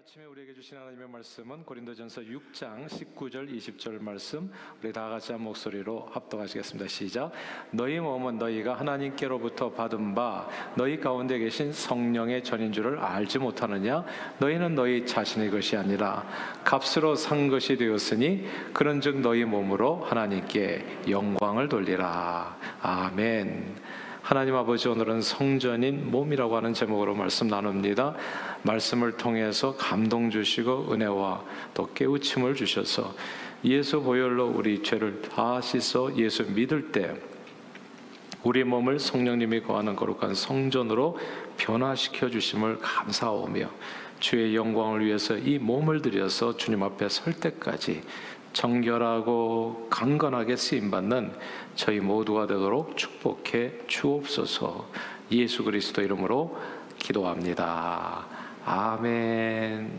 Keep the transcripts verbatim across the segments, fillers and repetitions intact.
아침에 우리에게 주신 하나님의 말씀은 고린도전서 육 장 십구 절 이십 절 말씀, 우리 다 같이 한 목소리로 합독하시겠습니다. 시작. 너희 몸은 너희가 하나님께로부터 받은 바 너희 가운데 계신 성령의 전인 줄을 알지 못하느냐? 너희는 너희 자신의 것이 아니라 값으로 산 것이 되었으니 그런즉 너희 몸으로 하나님께 영광을 돌리라. 아멘. 하나님 아버지, 오늘은 성전인 몸이라고 하는 제목으로 말씀 나눕니다. 말씀을 통해서 감동 주시고 은혜와 또 깨우침을 주셔서 예수 보혈로 우리 죄를 다 씻어 예수 믿을 때 우리 몸을 성령님이 거하는 거룩한 성전으로 변화시켜 주심을 감사하오며, 주의 영광을 위해서 이 몸을 들여서 주님 앞에 설 때까지 정결하고 강건하게 쓰임받는 저희 모두가 되도록 축복해 주옵소서. 예수 그리스도 이름으로 기도합니다. 아멘.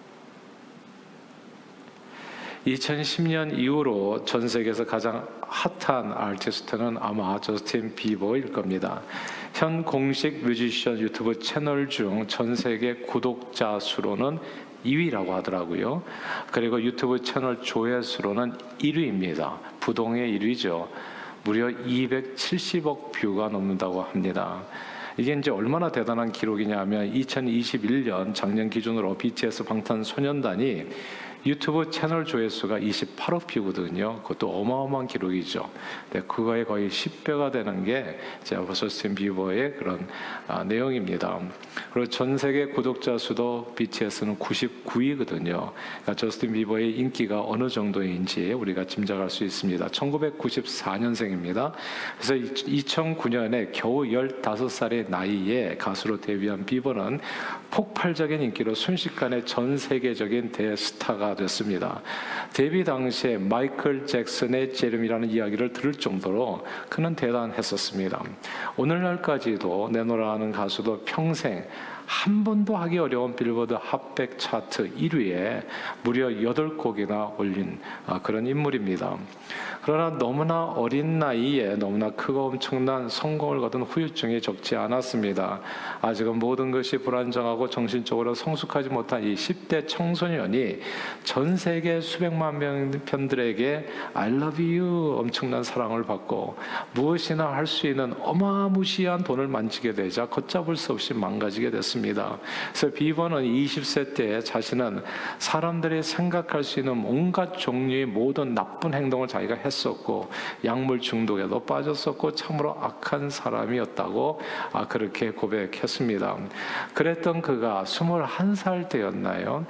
이천십 년 이후로 전 세계에서 가장 핫한 아티스트는 아마 저스틴 비버일 겁니다. 현 공식 뮤지션 유튜브 채널 중 전 세계 구독자 수로는 이 위라고 하더라고요. 그리고 유튜브 채널 조회수로는 일 위입니다. 부동의 일 위죠. 무려 이백칠십억 뷰가 넘는다고 합니다. 이게 이제 얼마나 대단한 기록이냐 하면 이천이십일 년 작년 기준으로 비티에스 방탄소년단이 유튜브 채널 조회수가 이십팔억 뷰거든요. 그것도 어마어마한 기록이죠. 네, 그거에 거의 십 배가 되는 게 저스틴 비버의 그런 아, 내용입니다. 그리고 전 세계 구독자 수도 비티에스는 구십구 위거든요. 그러니까 저스틴 비버의 인기가 어느 정도인지 우리가 짐작할 수 있습니다. 천구백구십사 년생입니다. 그래서 이천구 년에 겨우 열다섯 살의 나이에 가수로 데뷔한 비버는 폭발적인 인기로 순식간에 전 세계적인 대스타가 됐습니다. 데뷔 당시에 마이클 잭슨의 제름이라는 이야기를 들을 정도로 그는 대단했었습니다. 오늘날까지도 내노라하는 가수도 평생 한 번도 하기 어려운 빌보드 핫백 차트 일 위에 무려 여덟 곡이나 올린 그런 인물입니다. 그러나 너무나 어린 나이에 너무나 크고 엄청난 성공을 거둔 후유증이 적지 않았습니다. 아직은 모든 것이 불안정하고 정신적으로 성숙하지 못한 이 십 대 청소년이 전 세계 수백만 명 팬들에게 I love you 엄청난 사랑을 받고 무엇이나 할 수 있는 어마무시한 돈을 만지게 되자 걷잡을 수 없이 망가지게 됐습니다. 그래서 비버는 이십 세 때 자신은 사람들이 생각할 수 있는 온갖 종류의 모든 나쁜 행동을 자기가 했었고 약물 중독에도 빠졌었고 참으로 악한 사람이었다고 아, 그렇게 고백했습니다. 그랬던 그가 스물한 살 때였나요?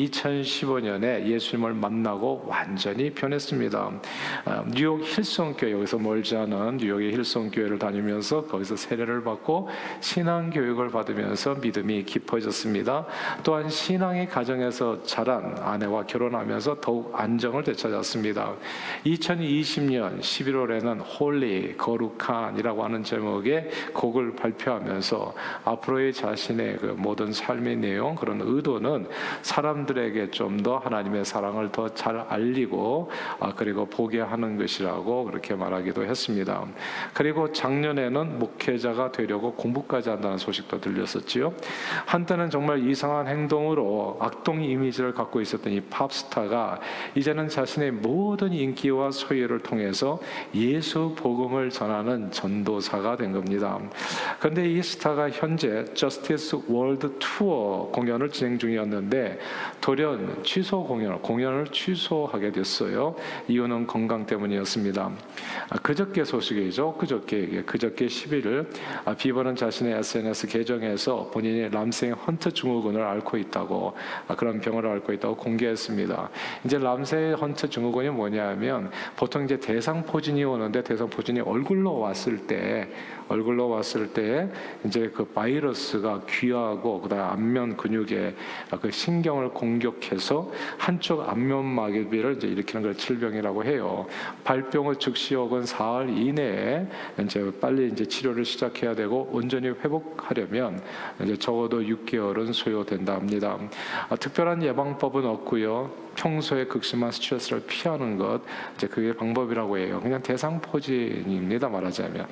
이천십오 년에 예수님을 만나고 완전히 변했습니다. 아, 뉴욕 힐송교회, 여기서 멀지 않은 뉴욕의 힐송교회를 다니면서 거기서 세례를 받고 신앙교육을 받으면서 믿음이 깊어졌습니다. 또한 신앙의 가정에서 자란 아내와 결혼하면서 더욱 안정을 되찾았습니다. 이천이십 년 십일월에는 홀리, 거룩한이라고 하는 제목의 곡을 발표하면서 앞으로의 자신의 그 모든 삶의 내용, 그런 의도는 사람들에게 좀 더 하나님의 사랑을 더 잘 알리고 아, 그리고 보게 하는 것이라고 그렇게 말하기도 했습니다. 그리고 작년에는 목회자가 되려고 공부까지 한다는 소식도 들렸었지요. 한때는 정말 이상한 행동으로 악동 이미지를 갖고 있었던 이 팝스타가 이제는 자신의 모든 인기와 소유를 통해서 예수 복음을 전하는 전도사가 된 겁니다. 그런데 이 스타가 현재 저스티스 월드 투어 공연을 진행 중이었는데 돌연 취소 공연을 공연을 취소하게 됐어요. 이유는 건강 때문이었습니다. 그저께 소식이죠. 그저께 그저께 십일 일 비버는 자신의 에스엔에스 계정에서 본인이 람생 헌트 증후군을 앓고 있다고 그런 병을 앓고 있다고 공개했습니다. 이제 람생 헌트 증후군이 뭐냐면 보통 이제 대상포진이 오는데 대상포진이 얼굴로 왔을 때 얼굴로 왔을 때 이제 그 바이러스가 귀하고 그다음 안면 근육에 그 신경을 공격해서 한쪽 안면마비를 이제 일으키는 걸 질병이라고 해요. 발병 후 즉시 혹은 사흘 이내에 이제 빨리 이제 치료를 시작해야 되고 온전히 회복하려면 이제 적어도 육 개월은 소요된다 합니다. 아, 특별한 예방법은 없고요. 평소에 극심한 스트레스를 피하는 것, 이제 그게 방법이라고 해요. 그냥 대상포진입니다. 말하자면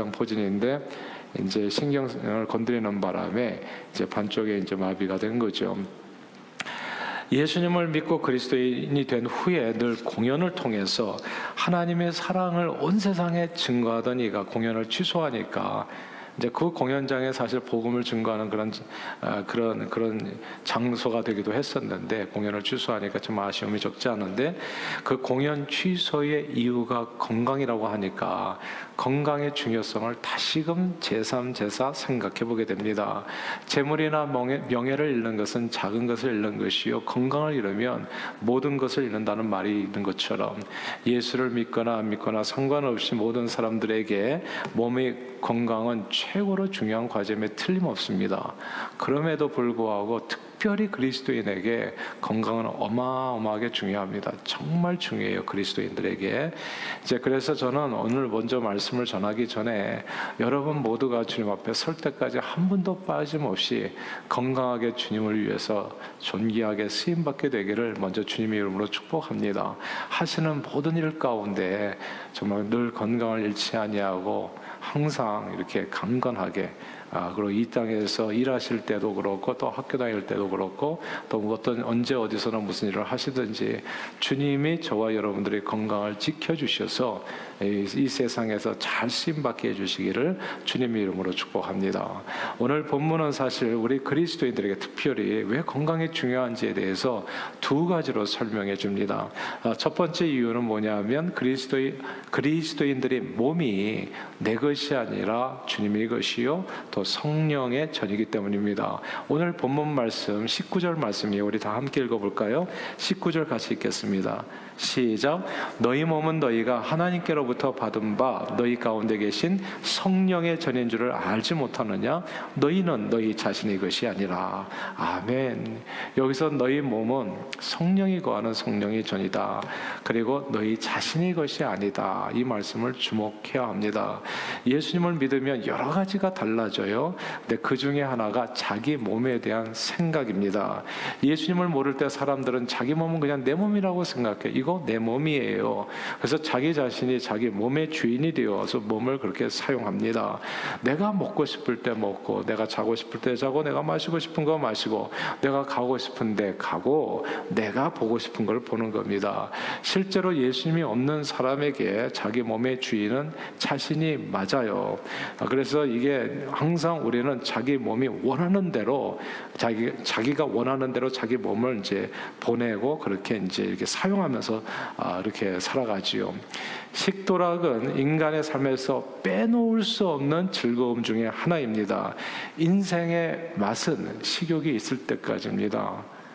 대상포진인데 이제 신경을 건드리는 바람에 이제 반쪽에 이제 마비가 된 거죠. 예수님을 믿고 그리스도인이 된 후에 늘 공연을 통해서 하나님의 사랑을 온 세상에 증거하던 이가 공연을 취소하니까 이제 그 공연장에 사실 복음을 증거하는 그런 어, 그런 그런 장소가 되기도 했었는데 공연을 취소하니까 좀 아쉬움이 적지 않은데 그 공연 취소의 이유가 건강이라고 하니까 건강의 중요성을 다시금 제삼, 제사 생각해 보게 됩니다. 재물이나 명예, 명예를 잃는 것은 작은 것을 잃는 것이요 건강을 잃으면 모든 것을 잃는다는 말이 있는 것처럼 예수를 믿거나 안 믿거나 상관없이 모든 사람들에게 몸의 건강은 최고로 중요한 과제임에 틀림없습니다. 그럼에도 불구하고 특별히 그리스도인에게 건강은 어마어마하게 중요합니다. 정말 중요해요, 그리스도인들에게. 이제 그래서 저는 오늘 먼저 말씀을 전하기 전에 여러분 모두가 주님 앞에 설 때까지 한 분도 빠짐없이 건강하게 주님을 위해서 존귀하게 쓰임받게 되기를 먼저 주님의 이름으로 축복합니다. 하시는 모든 일 가운데 정말 늘 건강을 잃지 아니하고 항상 이렇게 강건하게 아, 그리고 이 땅에서 일하실 때도 그렇고 또 학교 다닐 때도 그렇고 또 어떤 언제 어디서나 무슨 일을 하시든지 주님이 저와 여러분들의 건강을 지켜주셔서 이, 이 세상에서 잘 쓰임받게 해주시기를 주님의 이름으로 축복합니다. 오늘 본문은 사실 우리 그리스도인들에게 특별히 왜 건강이 중요한지에 대해서 두 가지로 설명해 줍니다. 아, 첫 번째 이유는 뭐냐면 그리스도인, 그리스도인들의 몸이 내 것이 아니라 주님의 것이요 또 성령의 전이기 때문입니다. 오늘 본문 말씀 십구 절 말씀이에요. 우리 다 함께 읽어볼까요? 십구 절 같이 읽겠습니다. 시작. 너희 몸은 너희가 하나님께로부터 받은 바 너희 가운데 계신 성령의 전인 줄을 알지 못하느냐? 너희는 너희 자신의 것이 아니라. 아멘. 여기서 너희 몸은 성령이 거하는 성령의 전이다. 그리고 너희 자신의 것이 아니다. 이 말씀을 주목해야 합니다. 예수님을 믿으면 여러 가지가 달라져요. 근데 그 중에 하나가 자기 몸에 대한 생각입니다. 예수님을 모를 때 사람들은 자기 몸은 그냥 내 몸이라고 생각해. 이거 내 몸이에요. 그래서 자기 자신이 자기 몸의 주인이 되어서 몸을 그렇게 사용합니다. 내가 먹고 싶을 때 먹고, 내가 자고 싶을 때 자고, 내가 마시고 싶은 거 마시고, 내가 가고 싶은 데 가고, 내가 보고 싶은 걸 보는 겁니다. 실제로 예수님이 없는 사람에게 자기 몸의 주인은 자신이 맞아요. 그래서 이게 항상 우리는 자기 몸이 원하는 대로 자기 자기가 원하는 대로 자기 몸을 이제 보내고 그렇게 이제 이렇게 사용하면서 아, 이렇게 살아가지요. 식도락은 인간의 삶에서 빼놓을 수 없는 즐거움 중에 하나입니다. 인생의 맛은 식욕이 있을 때까지입니다.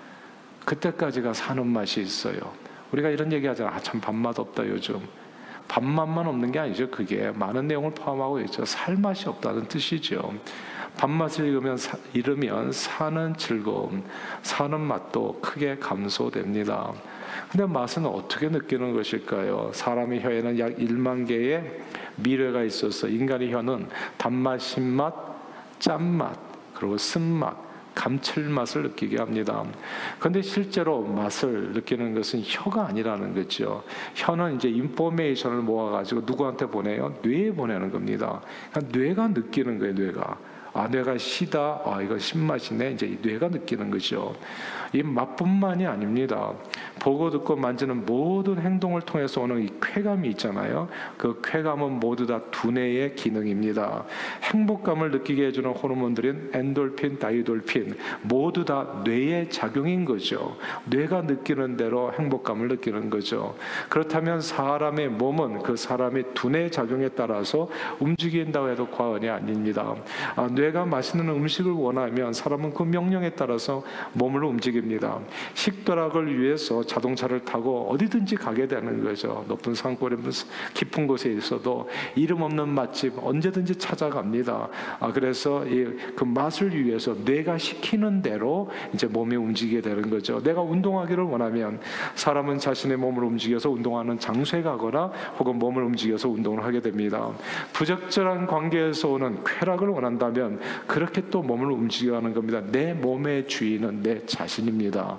그때까지가 사는 맛이 있어요. 우리가 이런 얘기 하잖아. 아, 참 밥맛 없다 요즘. 밥맛만 없는 게 아니죠. 그게 많은 내용을 포함하고 있죠. 살 맛이 없다는 뜻이죠. 밥맛을 잃으면, 사, 잃으면 사는 즐거움, 사는 맛도 크게 감소됩니다. 근데 맛은 어떻게 느끼는 것일까요? 사람의 혀에는 약 일만 개의 미뢰가 있어서 인간의 혀는 단맛, 신맛, 짠맛, 그리고 쓴맛, 감칠맛을 느끼게 합니다. 그런데 실제로 맛을 느끼는 것은 혀가 아니라는 거죠. 혀는 이제 인포메이션을 모아가지고 누구한테 보내요? 뇌에 보내는 겁니다. 그러니까 뇌가 느끼는 거예요, 뇌가. 아, 뇌가 시다. 아, 이거 신맛이네. 이제 이 뇌가 느끼는 거죠. 이 맛뿐만이 아닙니다. 보고 듣고 만지는 모든 행동을 통해서 오는 이 쾌감이 있잖아요. 그 쾌감은 모두 다 두뇌의 기능입니다. 행복감을 느끼게 해주는 호르몬들인 엔돌핀, 다이돌핀 모두 다 뇌의 작용인 거죠. 뇌가 느끼는 대로 행복감을 느끼는 거죠. 그렇다면 사람의 몸은 그 사람의 두뇌 작용에 따라서 움직인다고 해도 과언이 아닙니다. 아, 뇌가 맛있는 음식을 원하면 사람은 그 명령에 따라서 몸을 움직입니다. 식도락을 위해서 자동차를 타고 어디든지 가게 되는 거죠. 높은 산골에 깊은 곳에 있어도 이름 없는 맛집 언제든지 찾아갑니다. 아, 그래서 이, 그 맛을 위해서 뇌가 시키는 대로 이제 몸이 움직이게 되는 거죠. 내가 운동하기를 원하면 사람은 자신의 몸을 움직여서 운동하는 장소에 가거나 혹은 몸을 움직여서 운동을 하게 됩니다. 부적절한 관계에서 오는 쾌락을 원한다면 그렇게 또 몸을 움직여가는 겁니다. 내 몸의 주인은 내 자신입니다.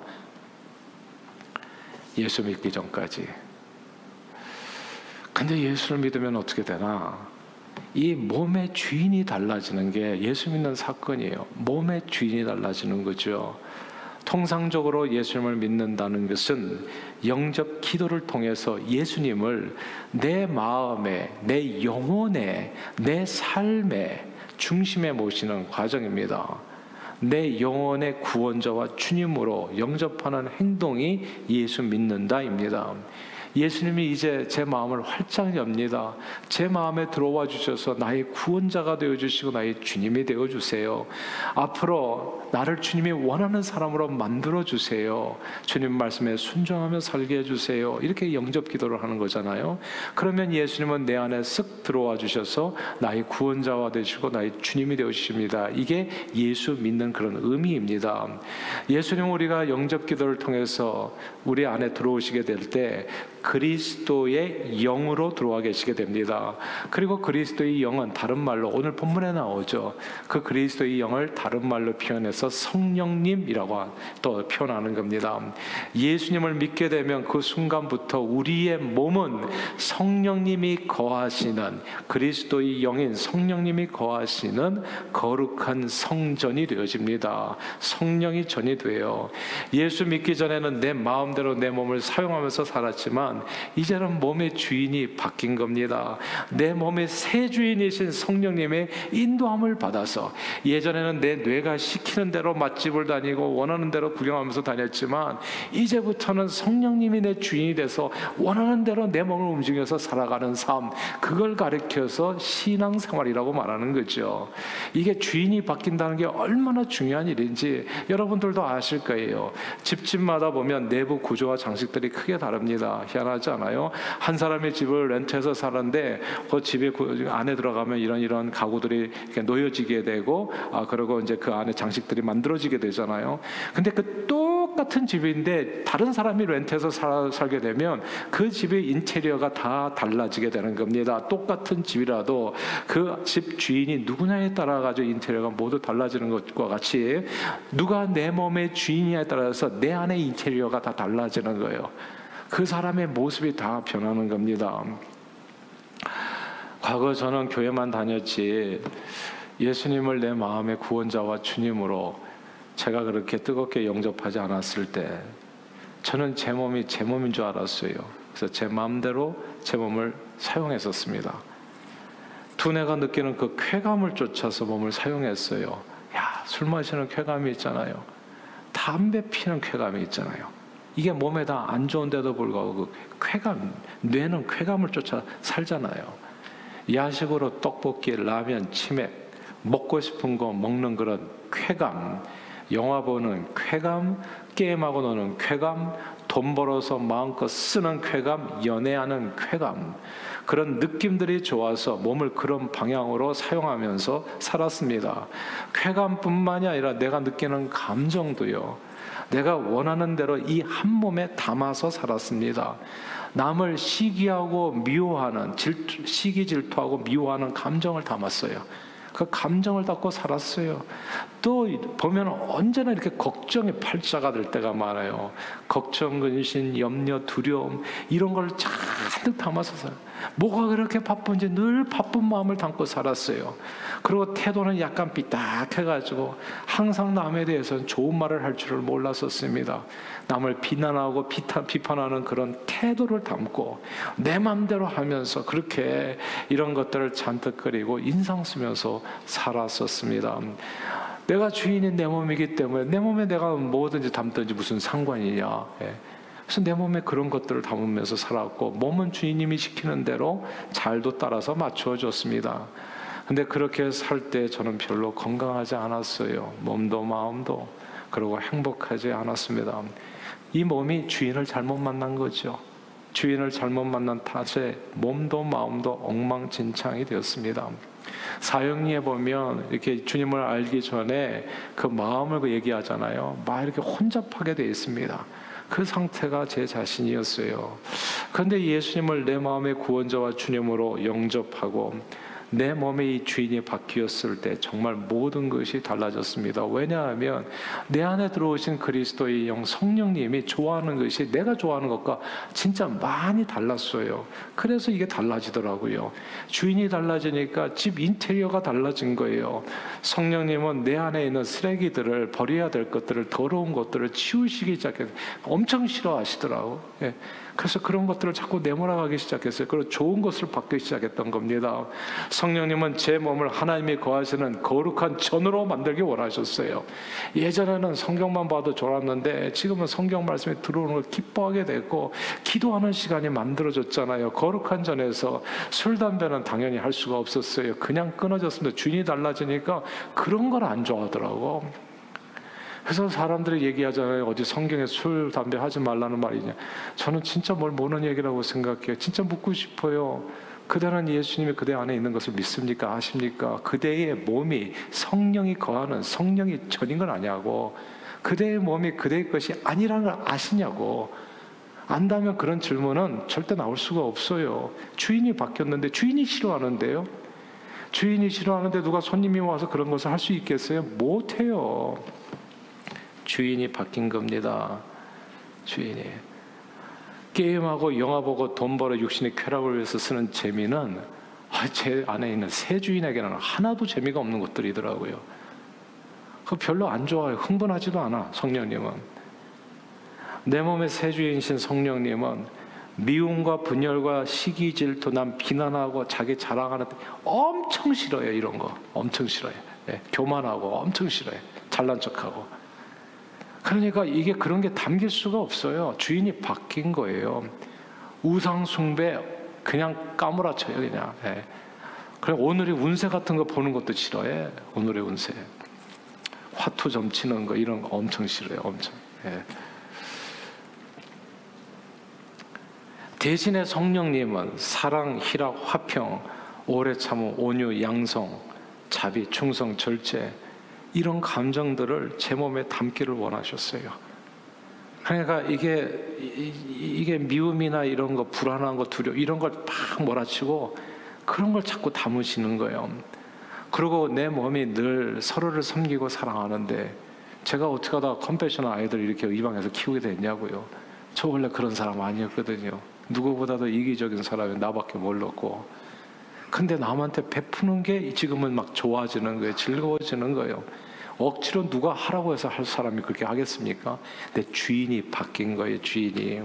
예수 믿기 전까지. 근데 예수를 믿으면 어떻게 되나? 이 몸의 주인이 달라지는 게 예수 믿는 사건이에요. 몸의 주인이 달라지는 거죠. 통상적으로 예수님을 믿는다는 것은 영접 기도를 통해서 예수님을 내 마음에, 내 영혼에, 내 삶의 중심에 모시는 과정입니다. 내 영혼의 구원자와 주님으로 영접하는 행동이 예수 믿는다입니다. 예수님이 이제 제 마음을 활짝 엽니다. 제 마음에 들어와 주셔서 나의 구원자가 되어주시고 나의 주님이 되어주세요. 앞으로 나를 주님이 원하는 사람으로 만들어주세요. 주님 말씀에 순종하며 살게 해주세요. 이렇게 영접 기도를 하는 거잖아요. 그러면 예수님은 내 안에 쓱 들어와 주셔서 나의 구원자가 되시고 나의 주님이 되어주십니다. 이게 예수 믿는 그런 의미입니다. 예수님 우리가 영접 기도를 통해서 우리 안에 들어오시게 될 때 그리스도의 영으로 들어와 계시게 됩니다. 그리고 그리스도의 영은 다른 말로 오늘 본문에 나오죠. 그 그리스도의 영을 다른 말로 표현해서 성령님이라고 또 표현하는 겁니다. 예수님을 믿게 되면 그 순간부터 우리의 몸은 성령님이 거하시는 그리스도의 영인 성령님이 거하시는 거룩한 성전이 되어집니다. 성령이 전이 돼요. 예수 믿기 전에는 내 마음대로 내 몸을 사용하면서 살았지만 이제는 몸의 주인이 바뀐 겁니다. 내 몸의 새 주인이신 성령님의 인도함을 받아서 예전에는 내 뇌가 시키는 대로 맛집을 다니고 원하는 대로 구경하면서 다녔지만 이제부터는 성령님이 내 주인이 돼서 원하는 대로 내 몸을 움직여서 살아가는 삶, 그걸 가르쳐서 신앙생활이라고 말하는 거죠. 이게 주인이 바뀐다는 게 얼마나 중요한 일인지 여러분들도 아실 거예요. 집집마다 보면 내부 구조와 장식들이 크게 다릅니다. 희한하지 않아요? 한 사람의 집을 렌트해서 살았는데 그 집에 안에 들어가면 이런 이런 가구들이 이렇게 놓여지게 되고 아 그리고 이제 그 안에 장식들이 만들어지게 되잖아요. 근데 그 똑같은 집인데 다른 사람이 렌트해서 살, 살게 되면 그 집의 인테리어가 다 달라지게 되는 겁니다. 똑같은 집이라도 그 집 주인이 누구냐에 따라 가지고 인테리어가 모두 달라지는 것과 같이 누가 내 몸의 주인이냐에 따라서 내 안의 인테리어가 다 달라지는 거예요. 그 사람의 모습이 다 변하는 겁니다. 과거 저는 교회만 다녔지 예수님을 내 마음의 구원자와 주님으로 제가 그렇게 뜨겁게 영접하지 않았을 때 저는 제 몸이 제 몸인 줄 알았어요. 그래서 제 마음대로 제 몸을 사용했었습니다. 두뇌가 느끼는 그 쾌감을 쫓아서 몸을 사용했어요. 야, 술 마시는 쾌감이 있잖아요. 담배 피는 쾌감이 있잖아요. 이게 몸에 다 안 좋은데도 불구하고 그 쾌감, 뇌는 쾌감을 쫓아 살잖아요. 야식으로 떡볶이, 라면, 치맥, 먹고 싶은 거 먹는 그런 쾌감, 영화 보는 쾌감, 게임하고 노는 쾌감, 돈 벌어서 마음껏 쓰는 쾌감, 연애하는 쾌감, 그런 느낌들이 좋아서 몸을 그런 방향으로 사용하면서 살았습니다. 쾌감뿐만이 아니라 내가 느끼는 감정도요, 내가 원하는 대로 이 한 몸에 담아서 살았습니다. 남을 시기하고 미워하는, 질투, 시기 질투하고 미워하는 감정을 담았어요. 그 감정을 담고 살았어요. 또 보면 언제나 이렇게 걱정의 팔자가 될 때가 많아요. 걱정, 근심, 염려, 두려움 이런 걸 잔뜩 담아서 살아요. 뭐가 그렇게 바쁜지 늘 바쁜 마음을 담고 살았어요. 그리고 태도는 약간 삐딱해가지고 항상 남에 대해서는 좋은 말을 할 줄을 몰랐었습니다. 남을 비난하고 비판하는 그런 태도를 담고 내 맘대로 하면서 그렇게 이런 것들을 잔뜩 그리고 인상 쓰면서 살았었습니다. 내가 주인인 내 몸이기 때문에 내 몸에 내가 뭐든지 담든지 무슨 상관이냐. 그래서 내 몸에 그런 것들을 담으면서 살았고 몸은 주인님이 시키는 대로 잘도 따라서 맞추어줬습니다. 근데 그렇게 살 때 저는 별로 건강하지 않았어요. 몸도 마음도. 그리고 행복하지 않았습니다. 이 몸이 주인을 잘못 만난 거죠. 주인을 잘못 만난 탓에 몸도 마음도 엉망진창이 되었습니다. 사형리에 보면 이렇게 주님을 알기 전에 그 마음을 그 얘기하잖아요. 막 이렇게 혼잡하게 되어 있습니다. 그 상태가 제 자신이었어요. 그런데 예수님을 내 마음의 구원자와 주님으로 영접하고 내 몸의 이 주인이 바뀌었을 때 정말 모든 것이 달라졌습니다. 왜냐하면 내 안에 들어오신 그리스도의 영 성령님이 좋아하는 것이 내가 좋아하는 것과 진짜 많이 달랐어요. 그래서 이게 달라지더라고요. 주인이 달라지니까 집 인테리어가 달라진 거예요. 성령님은 내 안에 있는 쓰레기들을, 버려야 될 것들을, 더러운 것들을 치우시기 시작해서 엄청 싫어하시더라고요. 예. 그래서 그런 것들을 자꾸 내몰아가기 시작했어요. 그리고 좋은 것을 받기 시작했던 겁니다. 성령님은 제 몸을 하나님이 거하시는 거룩한 전으로 만들기 원하셨어요. 예전에는 성경만 봐도 좋았는데 지금은 성경 말씀이 들어오는 걸 기뻐하게 됐고 기도하는 시간이 만들어졌잖아요. 거룩한 전에서 술, 담배는 당연히 할 수가 없었어요. 그냥 끊어졌습니다. 주인이 달라지니까 그런 걸 안 좋아하더라고. 그래서 사람들이 얘기하잖아요. 어디 성경에 술, 담배 하지 말라는 말이냐. 저는 진짜 뭘 모르는 얘기라고 생각해요. 진짜 묻고 싶어요. 그대는 예수님이 그대 안에 있는 것을 믿습니까? 아십니까? 그대의 몸이 성령이 거하는 성령이 전인 건 아니냐고. 그대의 몸이 그대의 것이 아니라는 걸 아시냐고. 안다면 그런 질문은 절대 나올 수가 없어요. 주인이 바뀌었는데 주인이 싫어하는데요. 주인이 싫어하는데 누가 손님이 와서 그런 것을 할 수 있겠어요? 못해요. 주인이 바뀐 겁니다. 주인이. 게임하고 영화 보고 돈 벌어 육신의 쾌락을 위해서 쓰는 재미는 제 안에 있는 새 주인에게는 하나도 재미가 없는 것들이더라고요. 그 별로 안 좋아요. 흥분하지도 않아. 성령님은. 내 몸의 새 주인이신 성령님은 미움과 분열과 시기 질투, 남 비난하고 자기 자랑하는 엄청 싫어요. 이런 거 엄청 싫어요. 예, 교만하고 엄청 싫어요. 잘난 척하고. 그러니까 이게 그런 게 담길 수가 없어요. 주인이 바뀐 거예요. 우상 숭배 그냥 까무라쳐요. 그냥. 예. 그래 오늘의 운세 같은 거 보는 것도 싫어해. 오늘의 운세. 화투 점치는 거 이런 거 엄청 싫어요. 엄청. 예. 대신에 성령님은 사랑, 희락, 화평, 오래 참음, 온유, 양성, 자비, 충성, 절제 이런 감정들을 제 몸에 담기를 원하셨어요. 그러니까 이게 이게 미움이나 이런 거, 불안한 거, 두려움 이런 걸 막 몰아치고 그런 걸 자꾸 담으시는 거예요. 그리고 내 몸이 늘 서로를 섬기고 사랑하는데 제가 어떻게 하다 컴패션 아이들 이렇게 이 방에서 키우게 됐냐고요. 저 원래 그런 사람 아니었거든요. 누구보다도 이기적인 사람이 나밖에 몰랐고, 근데 남한테 베푸는 게 지금은 막 좋아지는 거예요. 즐거워지는 거예요. 억지로 누가 하라고 해서 할 사람이 그렇게 하겠습니까? 내 주인이 바뀐 거예요. 주인이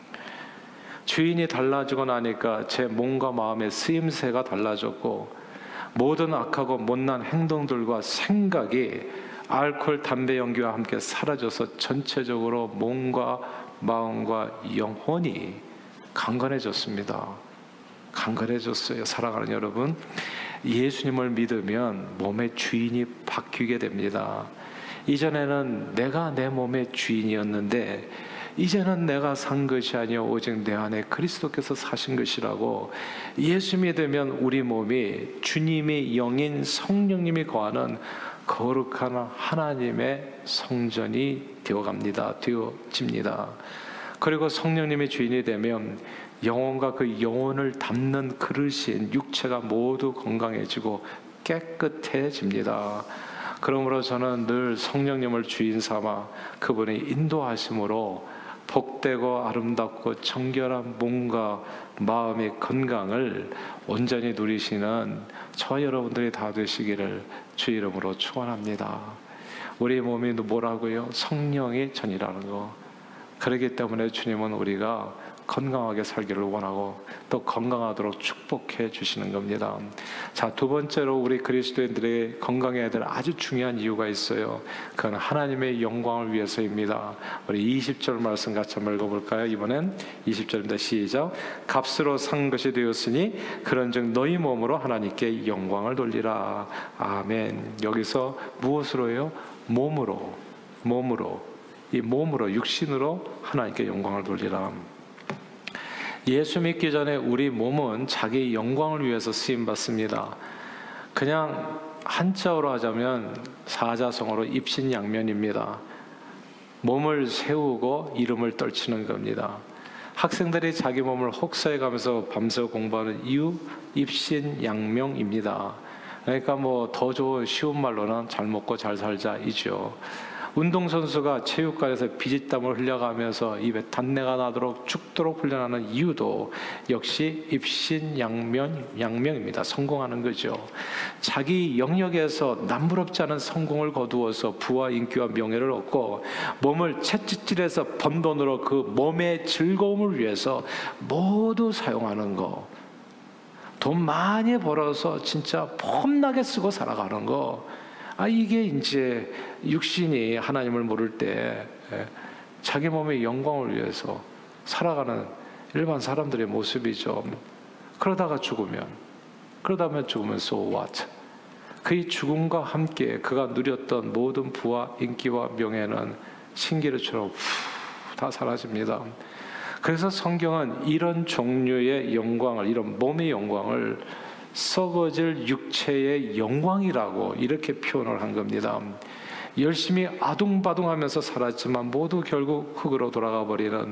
주인이 달라지고 나니까 제 몸과 마음의 쓰임새가 달라졌고, 모든 악하고 못난 행동들과 생각이 알코올, 담배 연기와 함께 사라져서 전체적으로 몸과 마음과 영혼이 강건해졌습니다. 강건해졌어요. 사랑하는 여러분, 예수님을 믿으면 몸의 주인이 바뀌게 됩니다. 이전에는 내가 내 몸의 주인이었는데 이제는 내가 산 것이 아니요 오직 내 안에 그리스도께서 사신 것이라고. 예수 믿으면 우리 몸이 주님의 영인 성령님이 거하는 거룩한 하나님의 성전이 되어갑니다. 되어집니다. 그리고 성령님의 주인이 되면 영혼과 그 영혼을 담는 그릇인 육체가 모두 건강해지고 깨끗해집니다. 그러므로 저는 늘 성령님을 주인 삼아 그분의 인도하심으로 복되고 아름답고 정결한 몸과 마음의 건강을 온전히 누리시는 저 여러분들이 다 되시기를 주 이름으로 축원합니다. 우리 몸이 뭐라고요? 성령의 전이라는 거. 그렇기 때문에 주님은 우리가 건강하게 살기를 원하고 또 건강하도록 축복해 주시는 겁니다. 자, 두 번째로 우리 그리스도인들의 건강해야 될 아주 중요한 이유가 있어요. 그건 하나님의 영광을 위해서입니다. 우리 이십 절 말씀 같이 한번 읽어볼까요? 이번엔 이십 절입니다. 시작. 값으로 산 것이 되었으니 그런즉 너희 몸으로 하나님께 영광을 돌리라. 아멘. 여기서 무엇으로요? 몸으로. 몸으로. 이 몸으로, 육신으로 하나님께 영광을 돌리라. 예수 믿기 전에 우리 몸은 자기 영광을 위해서 쓰임받습니다. 그냥 한자어로 하자면 사자성어로 입신양면입니다. 몸을 세우고 이름을 떨치는 겁니다. 학생들이 자기 몸을 혹사해 가면서 밤새 공부하는 이유, 입신양명입니다. 그러니까 뭐 더 좋은 쉬운 말로는 잘 먹고 잘 살자이죠. 운동선수가 체육관에서 비지땀을 흘려가면서 입에 단내가 나도록 죽도록 훈련하는 이유도 역시 입신양명, 양명입니다. 성공하는 거죠. 자기 영역에서 남부럽지 않은 성공을 거두어서 부와 인기와 명예를 얻고 몸을 채찍질해서 번 돈으로 그 몸의 즐거움을 위해서 모두 사용하는 거. 돈 많이 벌어서 진짜 폼나게 쓰고 살아가는 거. 아, 이게 이제 육신이 하나님을 모를 때 자기 몸의 영광을 위해서 살아가는 일반 사람들의 모습이죠. 그러다가 죽으면, 그러다면 죽으면 so what? 그의 죽음과 함께 그가 누렸던 모든 부와 인기와 명예는 신기루처럼 다 사라집니다. 그래서 성경은 이런 종류의 영광을, 이런 몸의 영광을 썩어질 육체의 영광이라고 이렇게 표현을 한 겁니다. 열심히 아둥바둥하면서 살았지만 모두 결국 흙으로 돌아가 버리는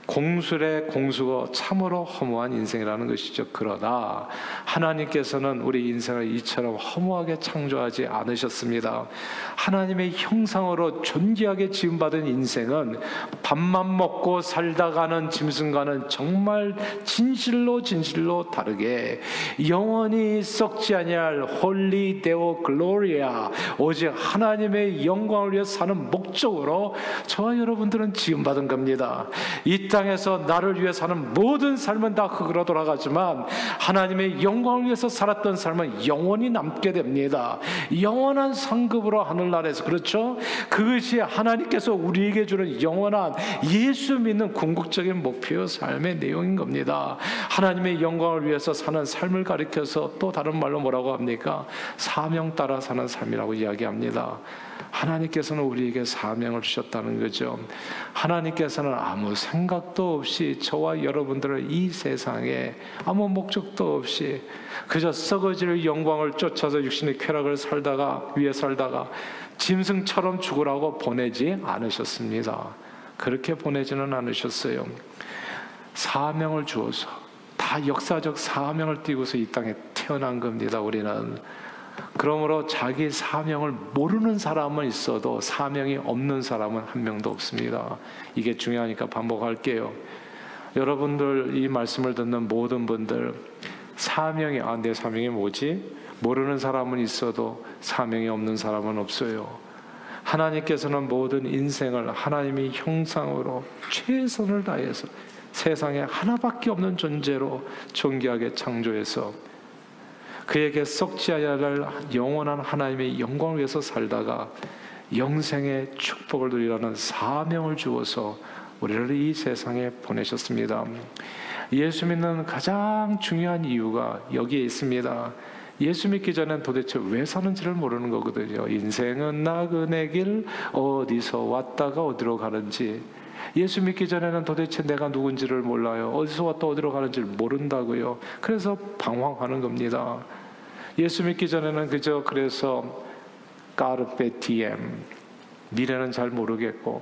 공술의 공수고 참으로 허무한 인생이라는 것이죠. 그러나 하나님께서는 우리 인생을 이처럼 허무하게 창조하지 않으셨습니다. 하나님의 형상으로 존귀하게 지음받은 인생은 밥만 먹고 살다가는 짐승과는 정말 진실로 진실로 다르게 영원히 썩지 아니할 홀리 데오 글로리아, 오직 하나님의 영광을 위해 사는 목적으로 저와 여러분들은 지음받은 겁니다. 이 땅에서 나를 위해 사는 모든 삶은 다 흙으로 돌아가지만 하나님의 영광을 위해서 살았던 삶은 영원히 남게 됩니다. 영원한 상급으로 하늘나라에서, 그렇죠? 그것이 하나님께서 우리에게 주는 영원한 예수 믿는 궁극적인 목표의 삶의 내용인 겁니다. 하나님의 영광을 위해서 사는 삶을 가리켜서 또 다른 말로 뭐라고 합니까? 사명 따라 사는 삶이라고 이야기합니다. 하나님께서는 우리에게 사명을 주셨다는 거죠. 하나님께서는 아무 생각도 없이 저와 여러분들을 이 세상에 아무 목적도 없이 그저 썩어질 영광을 쫓아서 육신의 쾌락을 살다가 위에 살다가 짐승처럼 죽으라고 보내지 않으셨습니다. 그렇게 보내지는 않으셨어요. 사명을 주어서, 다 역사적 사명을 띠고서 이 땅에 태어난 겁니다. 우리는. 그러므로 자기 사명을 모르는 사람은 있어도 사명이 없는 사람은 한 명도 없습니다. 이게 중요하니까 반복할게요. 여러분들, 이 말씀을 듣는 모든 분들, 사명이, 아, 내 사명이 뭐지? 모르는 사람은 있어도 사명이 없는 사람은 없어요. 하나님께서는 모든 인생을 하나님의 형상으로 최선을 다해서 세상에 하나밖에 없는 존재로 존귀하게 창조해서 그에게 썩지 아니할 영원한 하나님의 영광을 위해서 살다가 영생의 축복을 누리라는 사명을 주어서 우리를 이 세상에 보내셨습니다. 예수 믿는 가장 중요한 이유가 여기에 있습니다. 예수 믿기 전엔 도대체 왜 사는지를 모르는 거거든요. 인생은 나그네 길, 어디서 왔다가 어디로 가는지. 예수 믿기 전에는 도대체 내가 누군지를 몰라요. 어디서 왔다 어디로 가는지를 모른다고요. 그래서 방황하는 겁니다. 예수 믿기 전에는 그저 그래서 까르페 디엠, 미래는 잘 모르겠고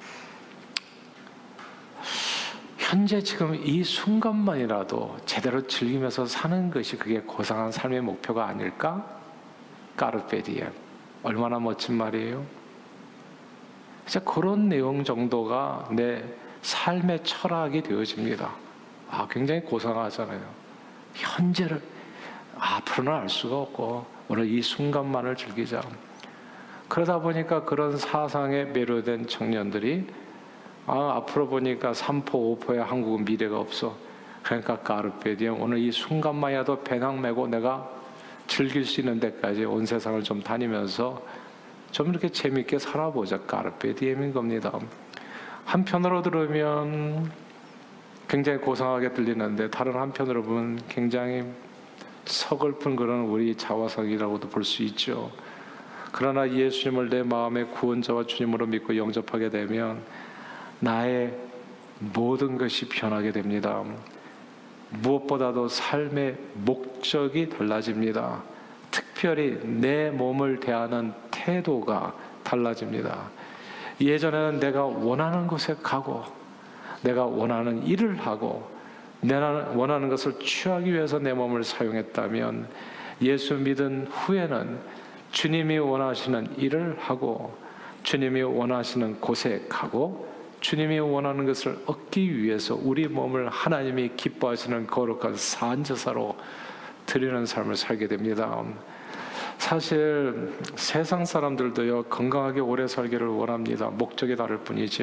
현재 지금 이 순간만이라도 제대로 즐기면서 사는 것이 그게 고상한 삶의 목표가 아닐까? 까르페 디엠, 얼마나 멋진 말이에요. 진짜 그런 내용 정도가 내 삶의 철학이 되어집니다. 아, 굉장히 고상하잖아요. 현재를, 앞으로는 알 수가 없고 오늘 이 순간만을 즐기자. 그러다 보니까 그런 사상에 매료된 청년들이, 아, 앞으로 보니까 삼포 오포의 한국은 미래가 없어. 그러니까 까르페 디엠, 오늘 이 순간만이라도 배낭 메고 내가 즐길 수 있는 데까지 온 세상을 좀 다니면서 좀 이렇게 재밌게 살아보자. 까르페 디엠인 겁니다. 한편으로 들으면 굉장히 고상하게 들리는데 다른 한편으로 보면 굉장히 서글픈 그런 우리 자화상이라고도 볼 수 있죠. 그러나 예수님을 내 마음의 구원자와 주님으로 믿고 영접하게 되면 나의 모든 것이 변하게 됩니다. 무엇보다도 삶의 목적이 달라집니다. 특별히 내 몸을 대하는 태도가 달라집니다. 예전에는 내가 원하는 곳에 가고 내가 원하는 일을 하고 내가 원하는 것을 취하기 위해서 내 몸을 사용했다면 예수 믿은 후에는 주님이 원하시는 일을 하고 주님이 원하시는 곳에 가고 주님이 원하는 것을 얻기 위해서 우리 몸을 하나님이 기뻐하시는 거룩한 산제사로 드리는 삶을 살게 됩니다. 사실 세상 사람들도요, 건강하게 오래 살기를 원합니다. 목적이 다를 뿐이지.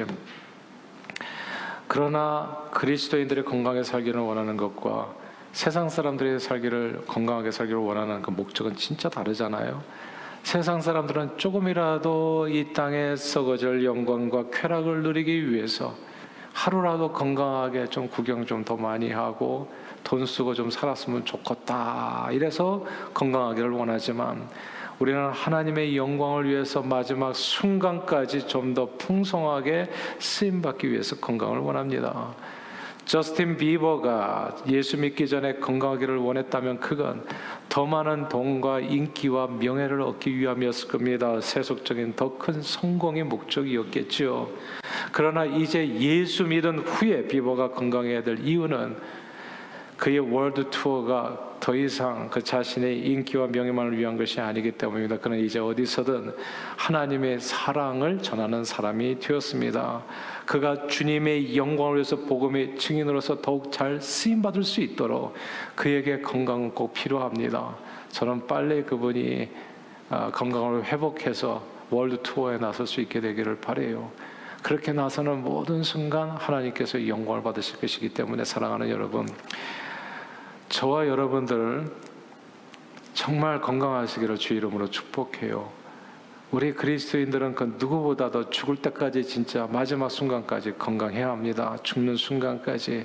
그러나 그리스도인들의 건강하게 살기를 원하는 것과 세상 사람들의 살기를 건강하게 살기를 원하는 그 목적은 진짜 다르잖아요. 세상 사람들은 조금이라도 이 땅에 썩어질 영광과 쾌락을 누리기 위해서 하루라도 건강하게 좀 구경 좀 더 많이 하고 돈 쓰고 좀 살았으면 좋겠다 이래서 건강하기를 원하지만, 우리는 하나님의 영광을 위해서 마지막 순간까지 좀 더 풍성하게 쓰임받기 위해서 건강을 원합니다. 저스틴 비버가 예수 믿기 전에 건강하기를 원했다면 그건 더 많은 돈과 인기와 명예를 얻기 위함이었을 겁니다. 세속적인 더 큰 성공의 목적이었겠죠. 그러나 이제 예수 믿은 후에 비버가 건강해야 될 이유는 그의 월드 투어가 더 이상 그 자신의 인기와 명예만을 위한 것이 아니기 때문입니다. 그는 이제 어디서든 하나님의 사랑을 전하는 사람이 되었습니다. 그가 주님의 영광을 위해서 복음의 증인으로서 더욱 잘 쓰임받을 수 있도록 그에게 건강은 꼭 필요합니다. 저는 빨리 그분이 건강을 회복해서 월드 투어에 나설 수 있게 되기를 바라요. 그렇게 나서는 모든 순간 하나님께서 영광을 받으실 것이기 때문에, 사랑하는 여러분, 저와 여러분들 정말 건강하시기를 주 이름으로 축복해요. 우리 그리스도인들은 그 누구보다도 죽을 때까지, 진짜 마지막 순간까지 건강해야 합니다. 죽는 순간까지.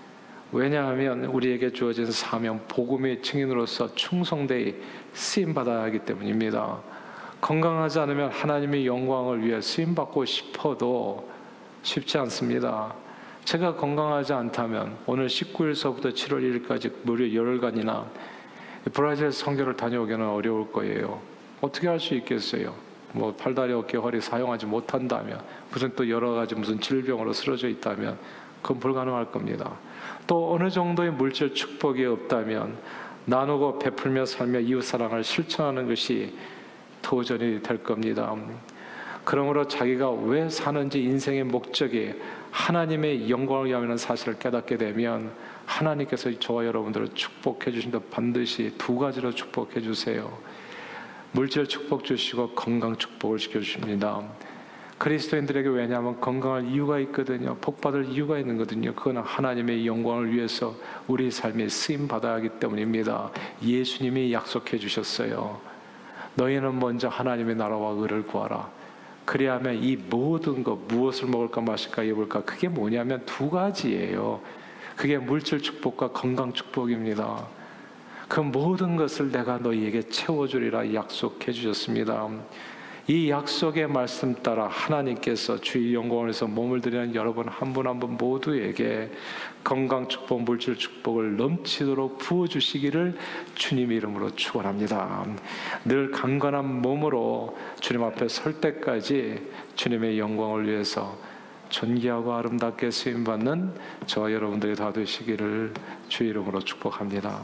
왜냐하면 우리에게 주어진 사명, 복음의 증인으로서 충성되이 쓰임받아야 하기 때문입니다. 건강하지 않으면 하나님의 영광을 위해 쓰임받고 싶어도 쉽지 않습니다. 제가 건강하지 않다면 오늘 십구 일서부터 칠월 일일까지 무려 열흘간이나 브라질 선교를 다녀오기는 어려울 거예요. 어떻게 할 수 있겠어요? 뭐 팔다리 어깨 허리 사용하지 못한다면, 무슨 또 여러 가지 무슨 질병으로 쓰러져 있다면 그건 불가능할 겁니다. 또 어느 정도의 물질 축복이 없다면 나누고 베풀며 살며 이웃사랑을 실천하는 것이 도전이 될 겁니다. 그러므로 자기가 왜 사는지, 인생의 목적이 하나님의 영광을 위함이라는 사실을 깨닫게 되면 하나님께서 저와 여러분들을 축복해 주신다. 반드시 두 가지로 축복해 주세요. 물질 축복 주시고 건강 축복을 시켜주십니다. 그리스도인들에게, 왜냐하면 건강할 이유가 있거든요. 복받을 이유가 있는 거거든요. 그건 하나님의 영광을 위해서 우리 삶에 쓰임받아야 하기 때문입니다. 예수님이 약속해 주셨어요. 너희는 먼저 하나님의 나라와 의를 구하라. 그리하면 이 모든 것, 무엇을 먹을까 마실까 입을까, 그게 뭐냐면 두 가지예요. 그게 물질 축복과 건강 축복입니다. 그 모든 것을 내가 너희에게 채워주리라 약속해 주셨습니다. 이 약속의 말씀 따라 하나님께서 주의 영광을 위해서 몸을 드리는 여러분 한 분 한 분 모두에게 건강 축복, 물질 축복을 넘치도록 부어주시기를 주님의 이름으로 축원합니다. 늘 강건한 몸으로 주님 앞에 설 때까지 주님의 영광을 위해서 존귀하고 아름답게 쓰임받는 저와 여러분들이 다 되시기를 주의 이름으로 축복합니다.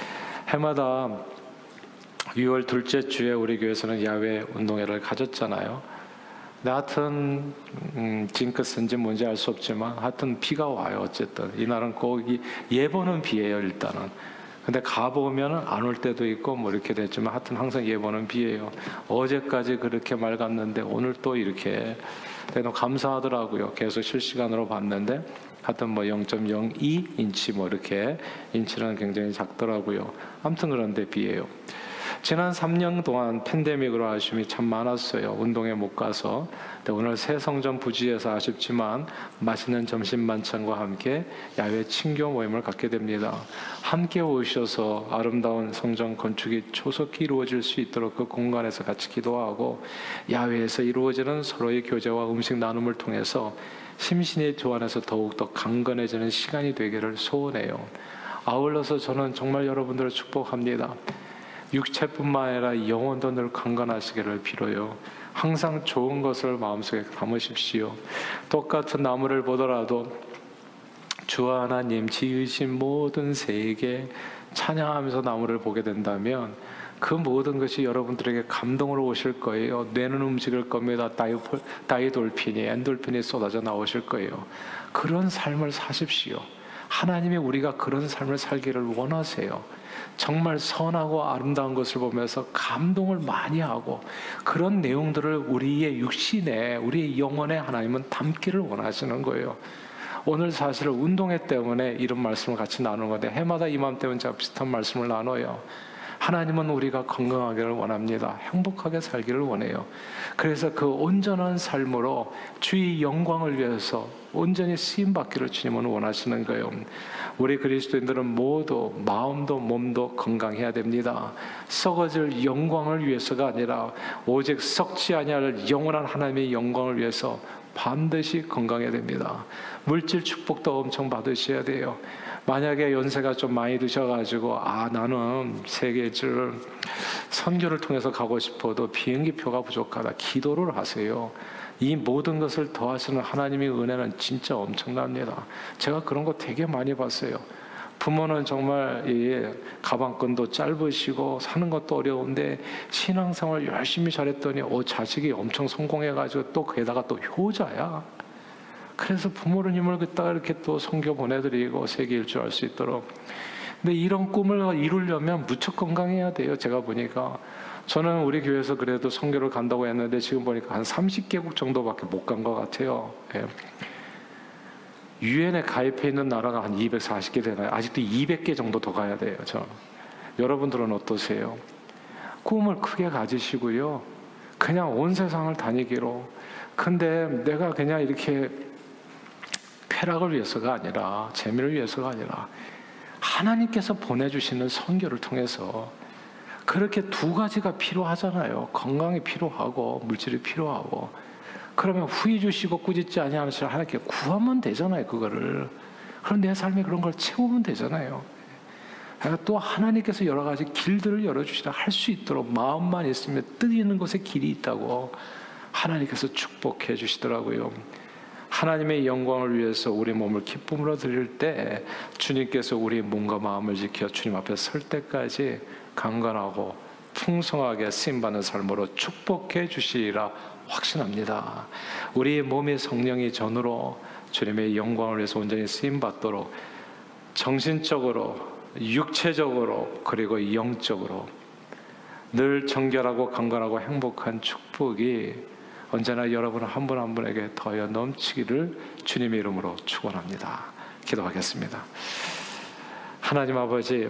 해마다 유월 둘째 주에 우리 교회에서는 야외 운동회를 가졌잖아요. 근데 하여튼 음, 징크스인지 뭔지 알 수 없지만 하여튼 비가 와요. 어쨌든 이날은 꼭 예보는 비예요. 일단은. 근데 가보면 안 올 때도 있고 뭐 이렇게 됐지만 하여튼 항상 예보는 비예요. 어제까지 그렇게 맑았는데 오늘 또 이렇게 너무 감사하더라고요. 계속 실시간으로 봤는데 하여튼 뭐 영 점 영이 인치 뭐 이렇게, 인치는 굉장히 작더라고요. 아무튼 그런데 비예요. 지난 삼 년 동안 팬데믹으로 아쉬움이 참 많았어요. 운동에 못 가서. 근데 오늘 새 성전 부지에서 아쉽지만 맛있는 점심 만찬과 함께 야외 친교 모임을 갖게 됩니다. 함께 오셔서 아름다운 성전 건축이 조속히 이루어질 수 있도록 그 공간에서 같이 기도하고, 야외에서 이루어지는 서로의 교제와 음식 나눔을 통해서 심신의 교환에서 더욱더 강건해지는 시간이 되기를 소원해요. 아울러서 저는 정말 여러분들을 축복합니다. 육체뿐만 아니라 영혼도 늘 강건하시기를 빌어요. 항상 좋은 것을 마음속에 담으십시오. 똑같은 나무를 보더라도 주 하나님 지으신 모든 세계 찬양하면서 나무를 보게 된다면 그 모든 것이 여러분들에게 감동으로 오실 거예요. 뇌는 움직일 겁니다. 다이폴, 다이돌핀이, 엔돌핀이 쏟아져 나오실 거예요. 그런 삶을 사십시오. 하나님이 우리가 그런 삶을 살기를 원하세요. 정말 선하고 아름다운 것을 보면서 감동을 많이 하고 그런 내용들을 우리의 육신에, 우리의 영혼에 하나님은 담기를 원하시는 거예요. 오늘 사실 운동회 때문에 이런 말씀을 같이 나누는 건데 해마다 이맘때면 제가 비슷한 말씀을 나눠요. 하나님은 우리가 건강하기를 원합니다. 행복하게 살기를 원해요. 그래서 그 온전한 삶으로 주의 영광을 위해서 온전히 쓰임받기를 주님은 원하시는 거예요. 우리 그리스도인들은 모두 마음도 몸도 건강해야 됩니다. 썩어질 영광을 위해서가 아니라 오직 썩지 아니할 영원한 하나님의 영광을 위해서 반드시 건강해야 됩니다. 물질 축복도 엄청 받으셔야 돼요. 만약에 연세가 좀 많이 드셔가지고 아 나는 세계 일주를 선교를 통해서 가고 싶어도 비행기 표가 부족하다, 기도를 하세요. 이 모든 것을 더하시는 하나님의 은혜는 진짜 엄청납니다. 제가 그런 거 되게 많이 봤어요. 부모는 정말 예, 가방끈도 짧으시고 사는 것도 어려운데 신앙생활 열심히 잘했더니 어, 자식이 엄청 성공해가지고 또 게다가 또 효자야. 그래서 부모를 힘을 긋다가 이렇게 또 선교 보내드리고 세계 일주할 수 있도록. 근데 이런 꿈을 이루려면 무척 건강해야 돼요. 제가 보니까 저는 우리 교회에서 그래도 선교를 간다고 했는데 지금 보니까 한 삼십 개국 정도밖에 못 간 것 같아요. 예. 유엔에 가입해 있는 나라가 한 이백사십 개 되나요? 아직도 이백 개 정도 더 가야 돼요. 저. 여러분들은 어떠세요? 꿈을 크게 가지시고요. 그냥 온 세상을 다니기로. 근데 내가 그냥 이렇게 쾌락을 위해서가 아니라 재미를 위해서가 아니라 하나님께서 보내주시는 선교를 통해서 그렇게 두 가지가 필요하잖아요. 건강이 필요하고 물질이 필요하고. 그러면 후히 주시고 꾸짖지 아니하시라 하나님께 구하면 되잖아요. 그거를. 그럼 내 삶에 그런 걸 채우면 되잖아요. 그러니까 또 하나님께서 여러 가지 길들을 열어주시라 할 수 있도록 마음만 있으면 뜻 있는 곳에 길이 있다고 하나님께서 축복해 주시더라고요. 하나님의 영광을 위해서 우리 몸을 기쁨으로 드릴 때 주님께서 우리 몸과 마음을 지켜 주님 앞에 설 때까지 강건하고 풍성하게 쓰임받는 삶으로 축복해 주시리라 확신합니다. 우리 몸의 성령이 전으로 주님의 영광을 위해서 온전히 쓰임받도록 정신적으로, 육체적으로, 그리고 영적으로 늘 정결하고 강건하고 행복한 축복이 언제나 여러분 한 분 한 분에게 더하여 넘치기를 주님의 이름으로 축원합니다. 기도하겠습니다. 하나님 아버지,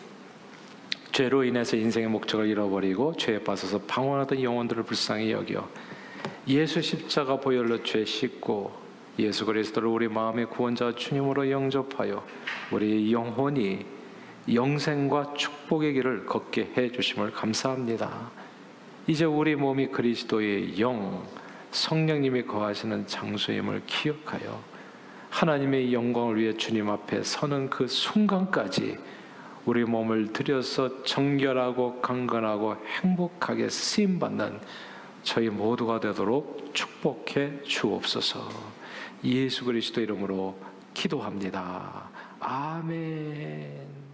죄로 인해서 인생의 목적을 잃어버리고 죄에 빠져서 방황하던 영혼들을 불쌍히 여겨 예수 십자가 보혈로 죄 씻고 예수 그리스도를 우리 마음의 구원자 주님으로 영접하여 우리 영혼이 영생과 축복의 길을 걷게 해 주심을 감사합니다. 이제 우리 몸이 그리스도의 영, 성령님이 거하시는 장소임을 기억하여 하나님의 영광을 위해 주님 앞에 서는 그 순간까지 우리 몸을 들여서 정결하고 강건하고 행복하게 쓰임받는 저희 모두가 되도록 축복해 주옵소서. 예수 그리스도 이름으로 기도합니다. 아멘.